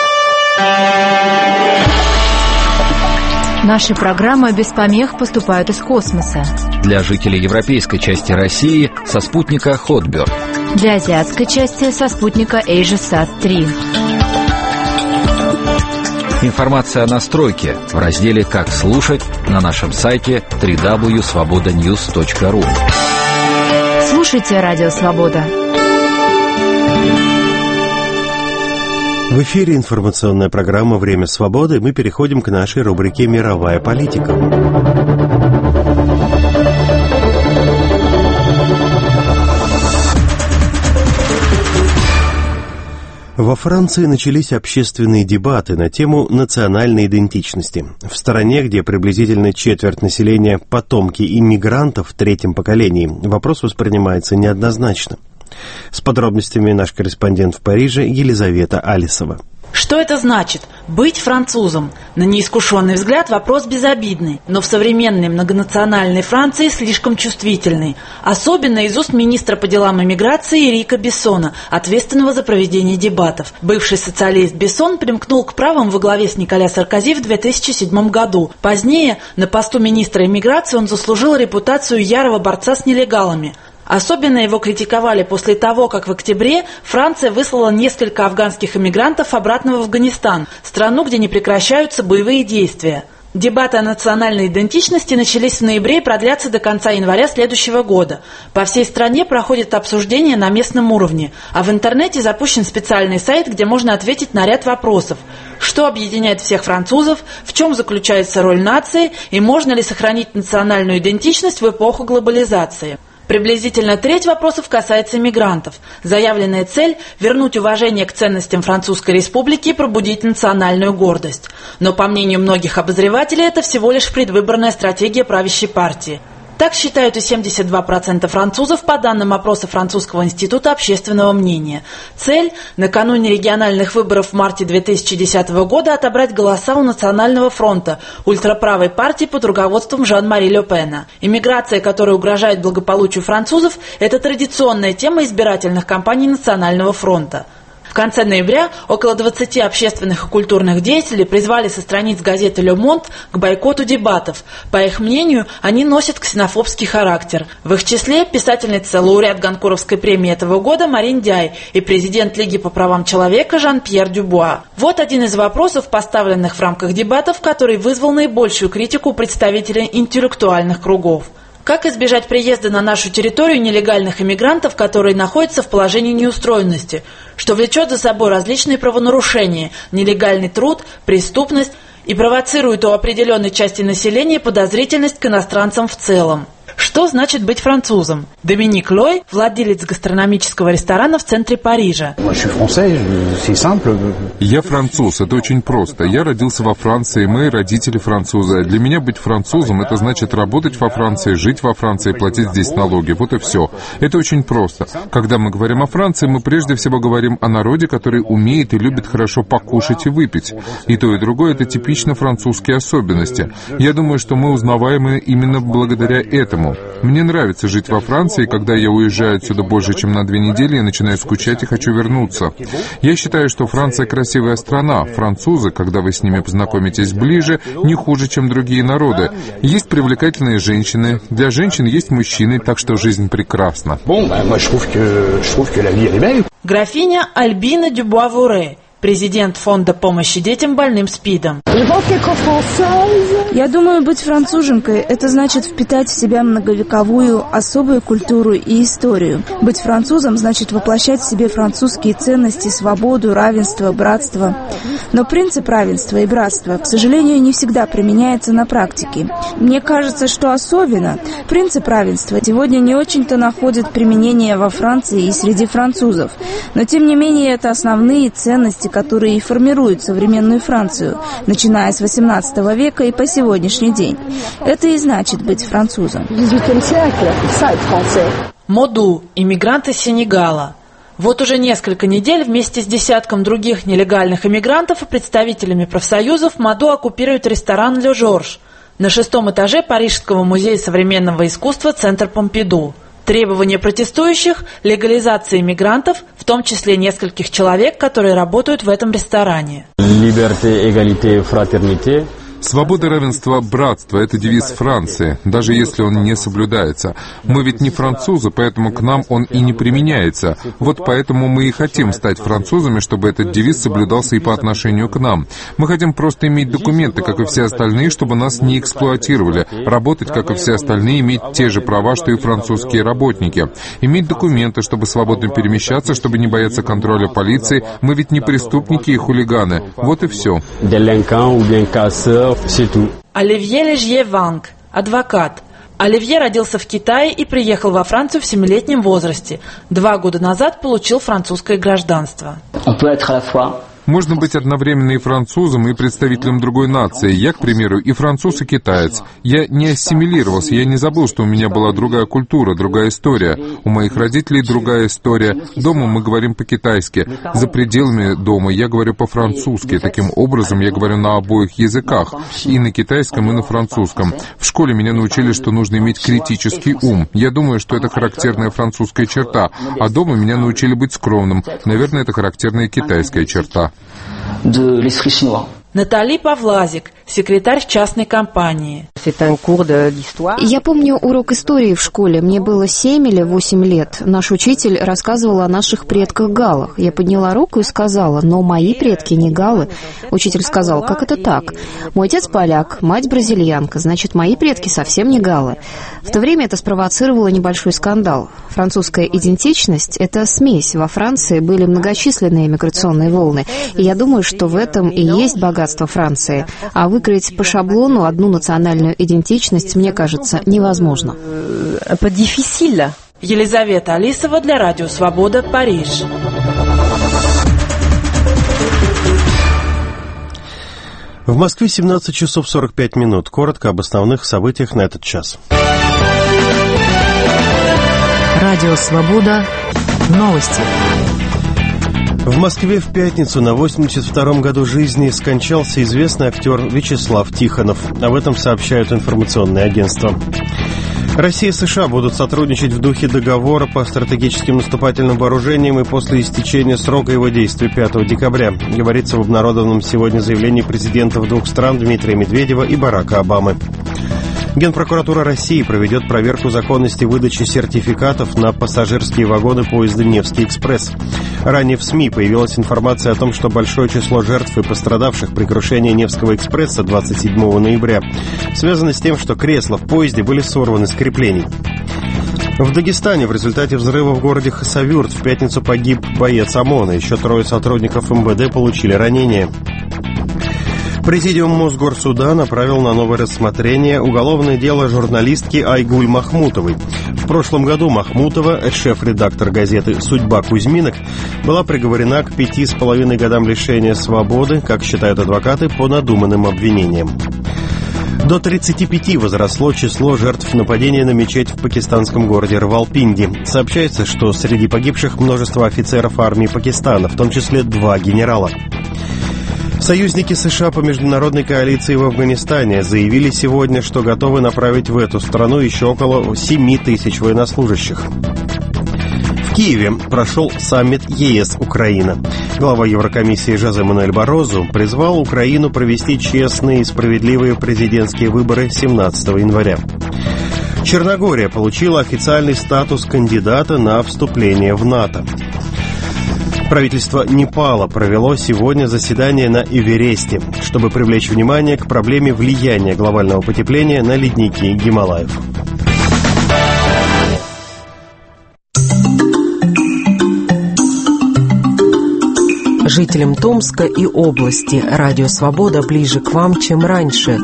Наши программы без помех поступают из космоса. Для жителей европейской части России со спутника Hotbird. Для азиатской части со спутника AsiaSat три. Информация о настройке в разделе «Как слушать» на нашем сайте дабл ю дабл ю дабл ю точка свобода ньюс точка ру. Слушайте Радио Свобода. В эфире информационная программа «Время свободы». Мы переходим к нашей рубрике «Мировая политика». Во Франции начались общественные дебаты на тему национальной идентичности. В стране, где приблизительно четверть населения – потомки иммигрантов в третьем поколении, вопрос воспринимается неоднозначно. С подробностями наш корреспондент в Париже Елизавета Алисова. Что это значит – быть французом? На неискушенный взгляд вопрос безобидный, но в современной многонациональной Франции слишком чувствительный. Особенно из уст министра по делам иммиграции Эрика Бессона, ответственного за проведение дебатов. Бывший социалист Бессон примкнул к правым во главе с Николя Саркози в две тысячи седьмом году. Позднее на посту министра иммиграции он заслужил репутацию ярого борца с нелегалами. Особенно его критиковали после того, как в октябре Франция выслала несколько афганских эмигрантов обратно в Афганистан, страну, где не прекращаются боевые действия. Дебаты о национальной идентичности начались в ноябре и продлятся до конца января следующего года. По всей стране проходит обсуждение на местном уровне, а в интернете запущен специальный сайт, где можно ответить на ряд вопросов. Что объединяет всех французов, в чем заключается роль нации и можно ли сохранить национальную идентичность в эпоху глобализации. Приблизительно треть вопросов касается мигрантов. Заявленная цель – вернуть уважение к ценностям Французской Республики и пробудить национальную гордость. Но, по мнению многих обозревателей, это всего лишь предвыборная стратегия правящей партии. Так считают и семьдесят два процента французов по данным опроса Французского института общественного мнения. Цель – накануне региональных выборов в марте две тысячи десятого года отобрать голоса у Национального фронта, ультраправой партии под руководством Жан-Мари Ле Пена. Иммиграция, которая угрожает благополучию французов – это традиционная тема избирательных кампаний Национального фронта. В конце ноября около двадцати общественных и культурных деятелей призвали со страниц газеты «Ле Монт» к бойкоту дебатов. По их мнению, они носят ксенофобский характер. В их числе писательница, лауреат Гонкуровской премии этого года Марин Дяй и президент Лиги по правам человека Жан-Пьер Дюбуа. Вот один из вопросов, поставленных в рамках дебатов, который вызвал наибольшую критику у представителей интеллектуальных кругов. Как избежать приезда на нашу территорию нелегальных иммигрантов, которые находятся в положении неустроенности, что влечет за собой различные правонарушения, нелегальный труд, преступность и провоцирует у определенной части населения подозрительность к иностранцам в целом? Что Что значит быть французом? Доминик Лой – владелец гастрономического ресторана в центре Парижа. Я француз, это очень просто. Я родился во Франции, мои родители французы. Для меня быть французом – это значит работать во Франции, жить во Франции, платить здесь налоги. Вот и все. Это очень просто. Когда мы говорим о Франции, мы прежде всего говорим о народе, который умеет и любит хорошо покушать и выпить. И то, и другое – это типично французские особенности. Я думаю, что мы узнаваемы именно благодаря этому. Мне нравится жить во Франции, и когда я уезжаю отсюда больше, чем на две недели, я начинаю скучать и хочу вернуться. Я считаю, что Франция красивая страна. Французы, когда вы с ними познакомитесь ближе, не хуже, чем другие народы. Есть привлекательные женщины, для женщин есть мужчины, так что жизнь прекрасна. Графиня Альбина Дюбуа-Вуре, президент фонда помощи детям больным СПИДом. Я думаю, быть француженкой – это значит впитать в себя многовековую особую культуру и историю. Быть французом значит воплощать в себе французские ценности, свободу, равенство, братство. Но принцип равенства и братства, к сожалению, не всегда применяется на практике. Мне кажется, что особенно принцип равенства сегодня не очень-то находит применение во Франции и среди французов. Но, тем не менее, это основные ценности, которые и формируют современную Францию, начиная с восемнадцатого века и по сегодняшний день. Это и значит быть французом. Моду – иммигрант из Сенегала. Вот уже несколько недель вместе с десятком других нелегальных иммигрантов и представителями профсоюзов Моду оккупирует ресторан «Ле Жорж» на шестом этаже Парижского музея современного искусства «Центр Помпиду». Требования протестующих – легализация иммигрантов, в том числе нескольких человек, которые работают в этом ресторане. Liberté, égalité, fraternité. Свобода, равенство, братство – это девиз Франции, даже если он не соблюдается. Мы ведь не французы, поэтому к нам он и не применяется. Вот поэтому мы и хотим стать французами, чтобы этот девиз соблюдался и по отношению к нам. Мы хотим просто иметь документы, как и все остальные, чтобы нас не эксплуатировали, работать, как и все остальные, иметь те же права, что и французские работники. Иметь документы, чтобы свободно перемещаться, чтобы не бояться контроля полиции. Мы ведь не преступники и хулиганы. Вот и все. Оливье Лежье Ванг, адвокат. Оливье родился в Китае и приехал во Францию в семилетнем возрасте. Два года назад получил французское гражданство. Можно быть одновременно и французом, и представителем другой нации. Я, к примеру, и француз, и китаец. Я не ассимилировался, я не забыл, что у меня была другая культура, другая история. У моих родителей другая история. Дома мы говорим по-китайски. За пределами дома я говорю по-французски. Таким образом, я говорю на обоих языках. И на китайском, и на французском. В школе меня научили, что нужно иметь критический ум. Я думаю, что это характерная французская черта. А дома меня научили быть скромным. Наверное, это характерная китайская черта. Натали Павлазик, секретарь частной компании. Я помню урок истории в школе. Мне было семь или восемь лет. Наш учитель рассказывал о наших предках-галлах. Я подняла руку и сказала: но мои предки не галлы. Учитель сказал: как это так? Мой отец поляк, мать бразильянка, значит, мои предки совсем не галлы. В то время это спровоцировало небольшой скандал. Французская идентичность – это смесь. Во Франции были многочисленные миграционные волны. И я думаю, что в этом и есть богатство Франции. А выкроить по шаблону одну национальную идентичность, мне кажется, невозможно. Елизавета Алисова для Радио Свобода, Париж. В Москве семнадцать часов сорок пять минут. Коротко об основных событиях на этот час. Радио Свобода. Новости. В Москве в пятницу на восемьдесят втором году жизни скончался известный актер Вячеслав Тихонов. Об этом сообщают информационные агентства. Россия и США будут сотрудничать в духе договора по стратегическим наступательным вооружениям и после истечения срока его действия пятого декабря, говорится в обнародованном сегодня заявлении президентов двух стран Дмитрия Медведева и Барака Обамы. Генпрокуратура России проведет проверку законности выдачи сертификатов на пассажирские вагоны поезда «Невский экспресс». Ранее в СМИ появилась информация о том, что большое число жертв и пострадавших при крушении Невского экспресса двадцать седьмого ноября связано с тем, что кресла в поезде были сорваны с креплений. В Дагестане в результате взрыва в городе Хасавюрт в пятницу погиб боец ОМОНа. Еще трое сотрудников эм вэ дэ получили ранения. Президиум Мосгорсуда направил на новое рассмотрение уголовное дело журналистки Айгуль Махмутовой. В прошлом году Махмутова, шеф-редактор газеты «Судьба Кузьминок», была приговорена к пяти с половиной годам лишения свободы, как считают адвокаты, по надуманным обвинениям. До тридцати пяти возросло число жертв нападения на мечеть в пакистанском городе Равалпинди. Сообщается, что среди погибших множество офицеров армии Пакистана, в том числе два генерала. Союзники США по международной коалиции в Афганистане заявили сегодня, что готовы направить в эту страну еще около семи тысяч военнослужащих. В Киеве прошел саммит ЕС-Украина. Глава Еврокомиссии Жозе Мануэль Баррозу призвал Украину провести честные и справедливые президентские выборы семнадцатого января. Черногория получила официальный статус кандидата на вступление в НАТО. Правительство Непала провело сегодня заседание на Эвересте, чтобы привлечь внимание к проблеме влияния глобального потепления на ледники Гималаев. Жителям Томска и области радио «Свобода» ближе к вам, чем раньше.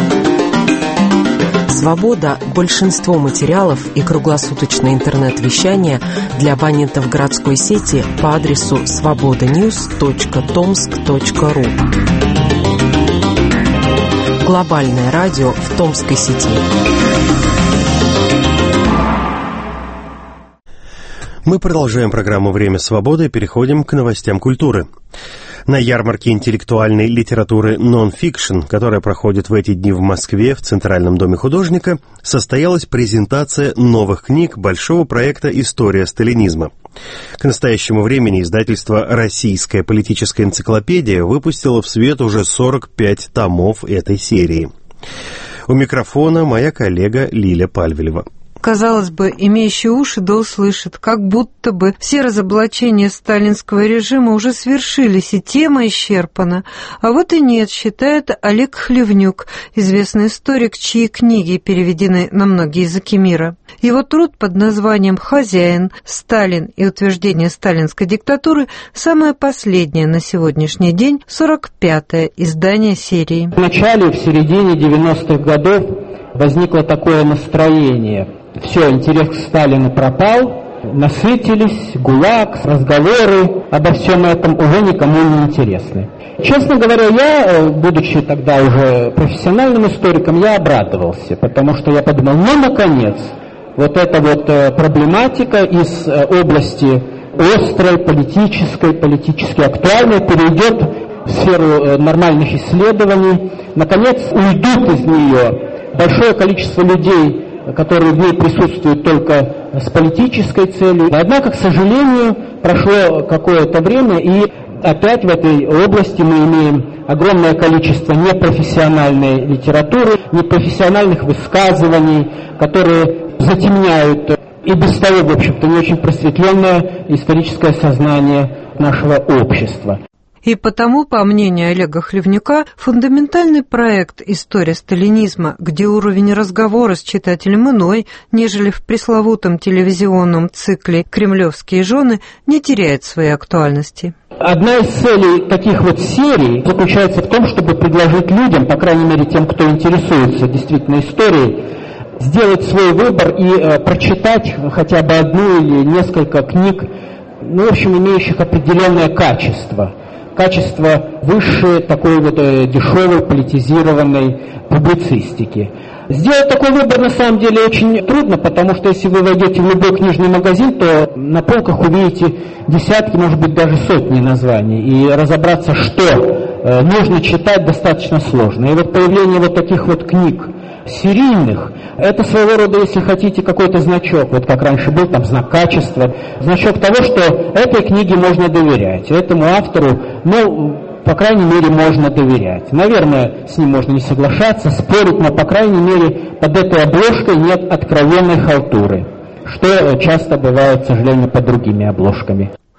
«Свобода» – большинство материалов и круглосуточное интернет-вещание для абонентов городской сети по адресу свобода ньюс точка томск точка ру. Глобальное радио в томской сети. Мы продолжаем программу «Время свободы» и переходим к новостям культуры. На ярмарке интеллектуальной литературы «Нон-фикшн», которая проходит в эти дни в Москве, в Центральном доме художника, состоялась презентация новых книг большого проекта «История сталинизма». К настоящему времени издательство «Российская политическая энциклопедия» выпустило в свет уже сорок пять томов этой серии. У микрофона моя коллега Лиля Пальвелева. Казалось бы, имеющий уши да услышит, как будто бы все разоблачения сталинского режима уже свершились, и тема исчерпана. А вот и нет, считает Олег Хлевнюк, известный историк, чьи книги переведены на многие языки мира. Его труд под названием «Хозяин. Сталин и утверждение сталинской диктатуры» самое последнее на сегодняшний день, сорок пятое издание серии. В начале, в середине девяностых годов возникло такое настроение. Все, интерес к Сталину пропал, насытились, ГУЛАГ, разговоры обо всем этом уже никому не интересны. Честно говоря, я, будучи тогда уже профессиональным историком, я обрадовался, потому что я подумал, ну, наконец, вот эта вот проблематика из области острой, политической, политически актуальной перейдет в сферу нормальных исследований, наконец уйдут из нее большое количество людей, которые в ней присутствуют только с политической целью. Однако, к сожалению, прошло какое-то время, и опять в этой области мы имеем огромное количество непрофессиональной литературы, непрофессиональных высказываний, которые затемняют и без того, в общем-то, не очень просветленное историческое сознание нашего общества. И потому, по мнению Олега Хлевнюка, фундаментальный проект «История сталинизма», где уровень разговора с читателем иной, нежели в пресловутом телевизионном цикле «Кремлевские жены», не теряет своей актуальности. Одна из целей таких вот серий заключается в том, чтобы предложить людям, по крайней мере тем, кто интересуется действительно историей, сделать свой выбор и э, прочитать хотя бы одну или несколько книг, ну, в общем, имеющих определенное качество. Качество высшей, такой вот э, дешевой, политизированной публицистики. Сделать такой выбор на самом деле очень трудно, потому что если вы войдете в любой книжный магазин, то на полках увидите десятки, может быть, даже сотни названий. И разобраться, что э, нужно читать, достаточно сложно. И вот появление вот таких вот книг серийных, это своего рода, если хотите, какой-то значок, вот как раньше был там знак качества, значок того, что этой книге можно доверять, этому автору, ну, по крайней мере, можно доверять. Наверное, с ним можно не соглашаться, спорить, но, по крайней мере, под этой обложкой нет откровенной халтуры, что часто бывает, к сожалению, под другими обложками.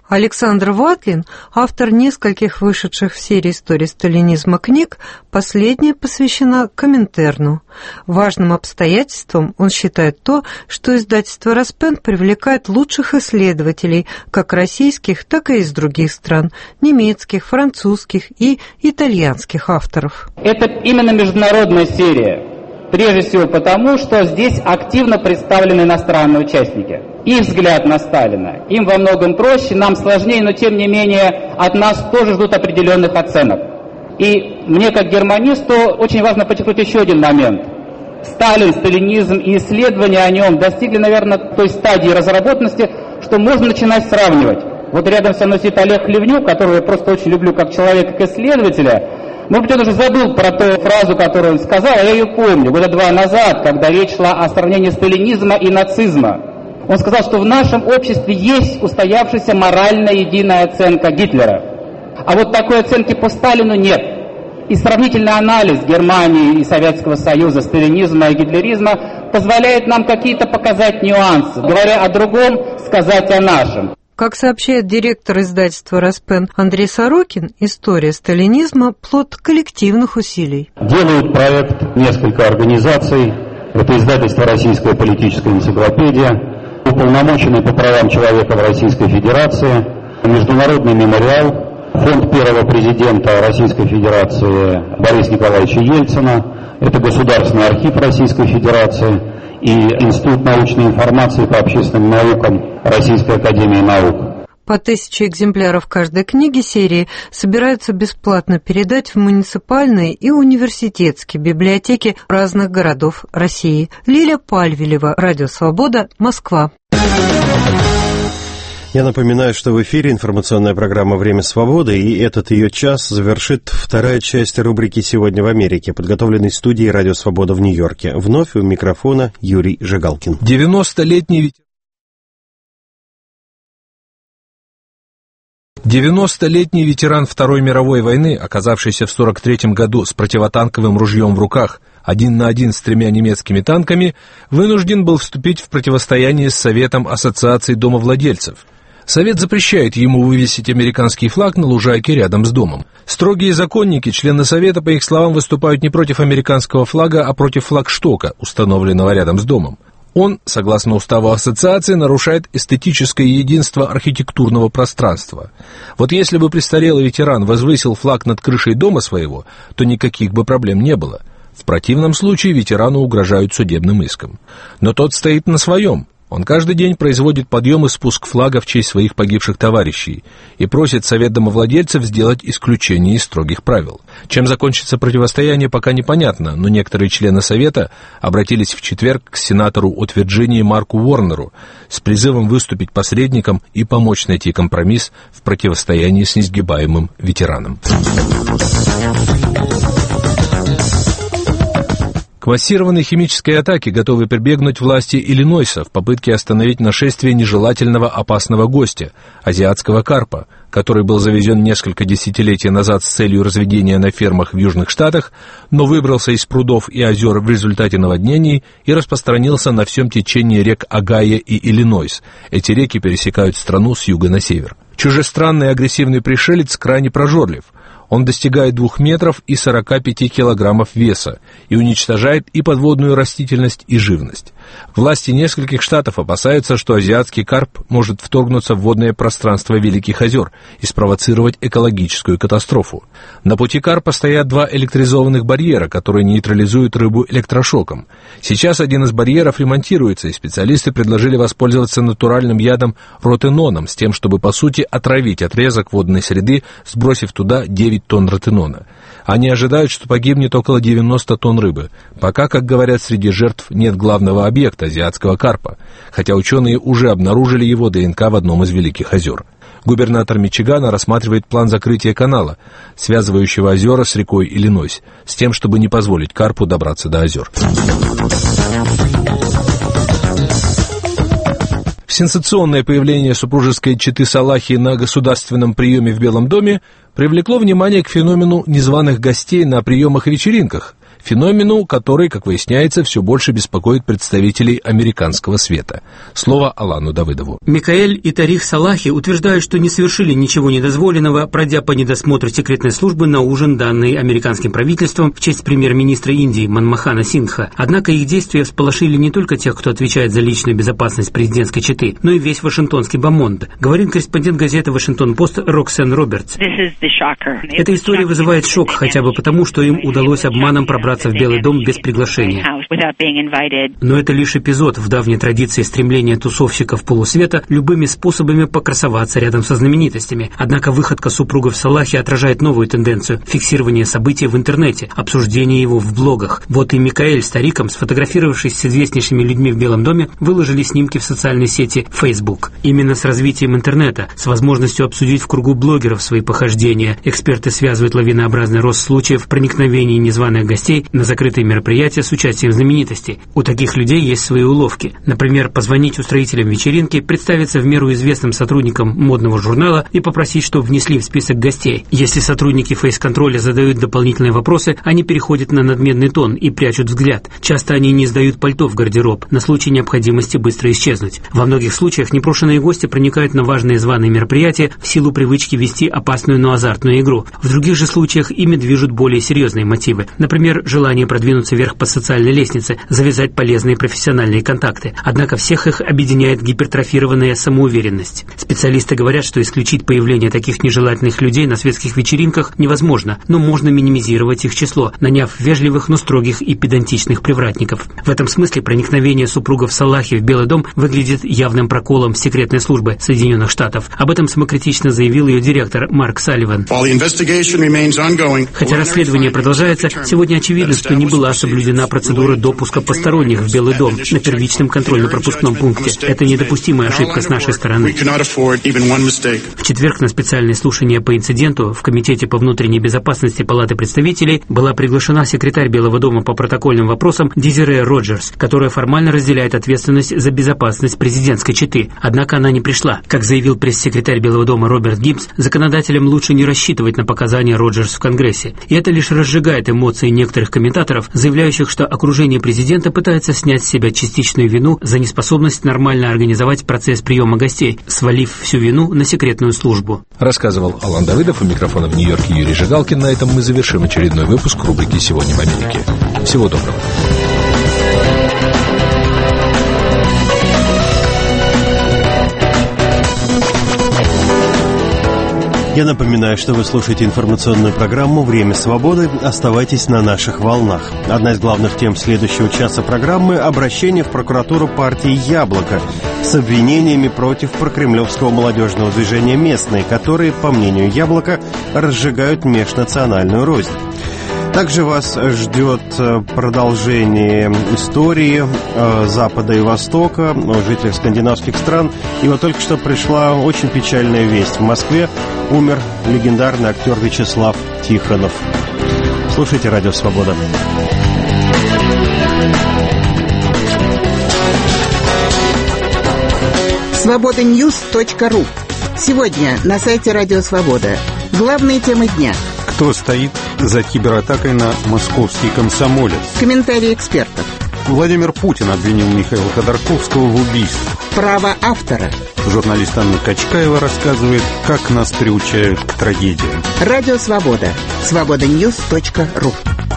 Александр Ватлин, автор нескольких вышедших в серии истории сталинизма книг, последняя посвящена Коминтерну. Важным обстоятельством он считает то, что издательство «Распен» привлекает лучших исследователей, как российских, так и из других стран, немецких, французских и итальянских авторов. Это именно международная серия. Прежде всего потому, что здесь активно представлены иностранные участники. Их взгляд на Сталина. Им во многом проще, нам сложнее, но тем не менее от нас тоже ждут определенных оценок. И мне, как германисту, очень важно подчеркнуть еще один момент. Сталин, сталинизм и исследования о нем достигли, наверное, той стадии разработанности, что можно начинать сравнивать. Вот рядом со мной сидит Олег Хлевнюк, которого я просто очень люблю как человека, как исследователя. Может быть, он уже забыл про ту фразу, которую он сказал, а я ее помню, года два назад, когда речь шла о сравнении сталинизма и нацизма. Он сказал, что в нашем обществе есть устоявшаяся моральная единая оценка Гитлера. А вот такой оценки по Сталину нет. И сравнительный анализ Германии и Советского Союза, сталинизма и гитлеризма позволяет нам какие-то показать нюансы. Говоря о другом, сказать о нашем. Как сообщает директор издательства «Распен» Андрей Сорокин, история сталинизма – плод коллективных усилий. Делают проект несколько организаций. Это издательство «Российская политическая энциклопедия», уполномоченный по правам человека в Российской Федерации, Международный мемориал, фонд первого президента Российской Федерации Бориса Николаевича Ельцина, это Государственный архив Российской Федерации и Институт научной информации по общественным наукам Российской академии наук. По тысяче экземпляров каждой книги серии собираются бесплатно передать в муниципальные и университетские библиотеки разных городов России. Лиля Пальвелева, Радио Свобода, Москва. Я напоминаю, что в эфире информационная программа «Время свободы», и этот ее час завершит вторая часть рубрики «Сегодня в Америке», подготовленной студией «Радио Свобода» в Нью-Йорке. Вновь у микрофона Юрий Жигалкин. девяностолетний девяностолетний ветеран Второй мировой войны, оказавшийся в сорок третьем году с противотанковым ружьем в руках, один на один с тремя немецкими танками, вынужден был вступить в противостояние с Советом Ассоциаций домовладельцев. Совет запрещает ему вывесить американский флаг на лужайке рядом с домом. Строгие законники, члены Совета, по их словам, выступают не против американского флага, а против флагштока, установленного рядом с домом. Он, согласно уставу ассоциации, нарушает эстетическое единство архитектурного пространства. Вот если бы престарелый ветеран возвысил флаг над крышей дома своего, то никаких бы проблем не было. В противном случае ветерану угрожают судебным иском. Но тот стоит на своем. Он каждый день производит подъем и спуск флага в честь своих погибших товарищей и просит Совет домовладельцев сделать исключение из строгих правил. Чем закончится противостояние, пока непонятно, но некоторые члены Совета обратились в четверг к сенатору от Вирджинии Марку Уорнеру с призывом выступить посредником и помочь найти компромисс в противостоянии с несгибаемым ветераном. К массированной химической атаке готовы прибегнуть власти Иллинойса в попытке остановить нашествие нежелательного опасного гостя – азиатского карпа, который был завезен несколько десятилетий назад с целью разведения на фермах в Южных Штатах, но выбрался из прудов и озер в результате наводнений и распространился на всем течении рек Огайо и Иллинойс. Эти реки пересекают страну с юга на север. Чужестранный агрессивный пришелец крайне прожорлив. Он достигает двух метров и сорока пяти килограммов веса и уничтожает и подводную растительность, и живность. Власти нескольких штатов опасаются, что азиатский карп может вторгнуться в водное пространство Великих озер и спровоцировать экологическую катастрофу. На пути карпа стоят два электризованных барьера, которые нейтрализуют рыбу электрошоком. Сейчас один из барьеров ремонтируется, и специалисты предложили воспользоваться натуральным ядом ротеноном с тем, чтобы, по сути, отравить отрезок водной среды, сбросив туда девять тонн ротенона. Они ожидают, что погибнет около девяноста тонн рыбы. Пока, как говорят, среди жертв нет главного объекта азиатского карпа, хотя ученые уже обнаружили его ДНК в одном из Великих озер. Губернатор Мичигана рассматривает план закрытия канала, связывающего озера с рекой Иллинойс, с тем, чтобы не позволить карпу добраться до озер. Сенсационное появление супружеской четы Салахи на государственном приеме в Белом доме привлекло внимание к феномену незваных гостей на приемах и вечеринках. феномену, который, как выясняется, все больше беспокоит представителей американского света. Слово Алану Давыдову. Микаэль и Тарих Салахи утверждают, что не совершили ничего недозволенного, пройдя по недосмотру секретной службы на ужин, данный американским правительством в честь премьер-министра Индии Манмохана Сингха. Однако их действия всполошили не только тех, кто отвечает за личную безопасность президентской четы, но и весь вашингтонский бомонд, говорит корреспондент газеты «Вашингтон-Пост» Роксен Робертс. Эта история вызывает шок хотя бы потому, что им удалось обманом пробраться в Белый дом без приглашения. Но это лишь эпизод в давней традиции стремления тусовщиков полусвета любыми способами покрасоваться рядом со знаменитостями. Однако выходка супругов Салахи отражает новую тенденцию – фиксирование событий в интернете, обсуждение его в блогах. Вот и Микаэль с Тариком, сфотографировавшись с известнейшими людьми в Белом доме, выложили снимки в социальной сети Facebook. Именно с развитием интернета, с возможностью обсудить в кругу блогеров свои похождения, эксперты связывают лавинообразный рост случаев проникновения незваных гостей на закрытые мероприятия с участием знаменитостей. У таких людей есть свои уловки. Например, позвонить устроителям вечеринки, представиться в меру известным сотрудникам модного журнала и попросить, чтобы внесли в список гостей. Если сотрудники фейс-контроля задают дополнительные вопросы, они переходят на надменный тон и прячут взгляд. Часто они не сдают пальто в гардероб на случай необходимости быстро исчезнуть. Во многих случаях непрошенные гости проникают на важные званые мероприятия в силу привычки вести опасную, но азартную игру. В других же случаях ими движут более серьезные мотивы. Например, желание продвинуться вверх по социальной лестнице, завязать полезные профессиональные контакты. Однако всех их объединяет гипертрофированная самоуверенность. Специалисты говорят, что исключить появление таких нежелательных людей на светских вечеринках невозможно, но можно минимизировать их число, наняв вежливых, но строгих и педантичных привратников. В этом смысле проникновение супругов Салахи в Белый дом выглядит явным проколом секретной службы Соединенных Штатов. Об этом самокритично заявил ее директор Марк Салливан. Хотя расследование продолжается, сегодня очевидно, что не была соблюдена процедура допуска посторонних в Белый дом на первичном контрольно-пропускном пункте. Это недопустимая ошибка с нашей стороны. В четверг на специальное слушание по инциденту в Комитете по внутренней безопасности Палаты представителей была приглашена секретарь Белого дома по протокольным вопросам Дезире Роджерс, которая формально разделяет ответственность за безопасность президентской четы. Однако она не пришла. Как заявил пресс-секретарь Белого дома Роберт Гиббс, законодателям лучше не рассчитывать на показания Роджерс в Конгрессе. И это лишь разжигает эмоции некоторых комментаторов, заявляющих, что окружение президента пытается снять с себя частичную вину за неспособность нормально организовать процесс приема гостей, свалив всю вину на секретную службу. Рассказывал Алан Давыдов, у микрофона в Нью-Йорке Юрий Жигалкин. На этом мы завершим очередной выпуск рубрики «Сегодня в Америке». Всего доброго. Я напоминаю, что вы слушаете информационную программу «Время свободы». Оставайтесь на наших волнах. Одна из главных тем следующего часа программы – обращение в прокуратуру партии «Яблоко» с обвинениями против прокремлевского молодежного движения «Местные», которые, по мнению «Яблока», разжигают межнациональную рознь. Также вас ждет продолжение истории Запада и Востока, жителей скандинавских стран. И вот только что пришла очень печальная весть. В Москве умер легендарный актер Вячеслав Тихонов. Слушайте «Радио Свобода». свобода ньюс точка ру. Сегодня на сайте «Радио Свобода». Главные темы дня. Кто стоит за кибератакой на московский Комсомолец? Комментарии экспертов. Владимир Путин обвинил Михаила Ходорковского в убийстве. Право автора. Журналист Анна Качкаева рассказывает, как нас приучают к трагедиям. Радио Свобода. свобода ньюс точка ру.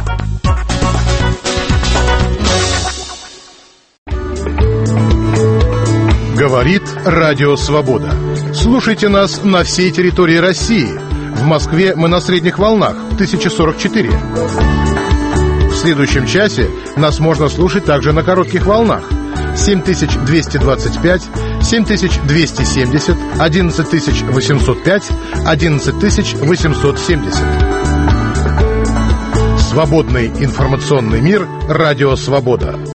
Говорит Радио Свобода. Слушайте нас на всей территории России. В Москве мы на средних волнах тысяча сорок четыре. В следующем часе нас можно слушать также на коротких волнах семь тысяч двести двадцать пять, семь тысяч двести семьдесят, одиннадцать тысяч восемьсот пять, одиннадцать тысяч восемьсот семьдесят. Свободный информационный мир. Радио Свобода.